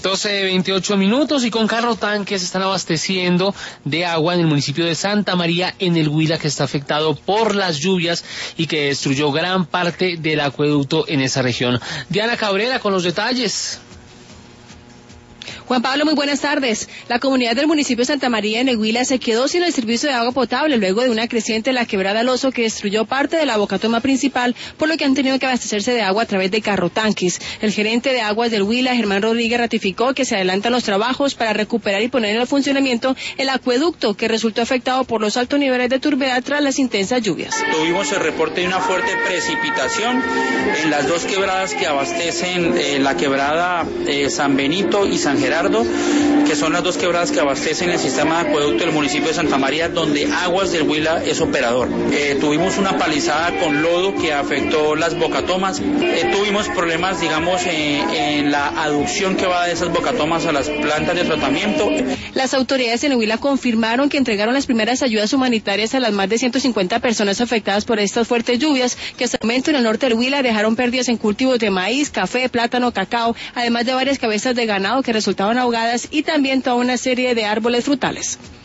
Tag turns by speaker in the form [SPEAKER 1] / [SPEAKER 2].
[SPEAKER 1] 12:28 y con carro tanques están abasteciendo de agua en el municipio de Santa María en el Huila, que está afectado por las lluvias y que destruyó gran parte del acueducto en esa región. Diana Cabrera con los detalles.
[SPEAKER 2] Juan Pablo, muy buenas tardes. La comunidad del municipio de Santa María en el Huila se quedó sin el servicio de agua potable luego de una creciente en la quebrada El Oso que destruyó parte de la bocatoma principal, por lo que han tenido que abastecerse de agua a través de carrotanques. El gerente de aguas del Huila, Germán Rodríguez, ratificó que se adelantan los trabajos para recuperar y poner en funcionamiento el acueducto que resultó afectado por los altos niveles de turbiedad tras las intensas lluvias.
[SPEAKER 3] Tuvimos el reporte de una fuerte precipitación en las dos quebradas que abastecen la quebrada San Benito y San Gerardo, que son las dos quebradas que abastecen el sistema de acueducto del municipio de Santa María, donde Aguas del Huila es operador. Tuvimos una palizada con lodo que afectó las bocatomas. Tuvimos problemas, digamos, en la aducción que va de esas bocatomas a las plantas de tratamiento.
[SPEAKER 2] Las autoridades en el Huila confirmaron que entregaron las primeras ayudas humanitarias a las más de 150 personas afectadas por estas fuertes lluvias, que hasta el momento en el norte del Huila dejaron pérdidas en cultivos de maíz, café, plátano, cacao, además de varias cabezas de ganado que resultaban ahogadas y también toda una serie de árboles frutales.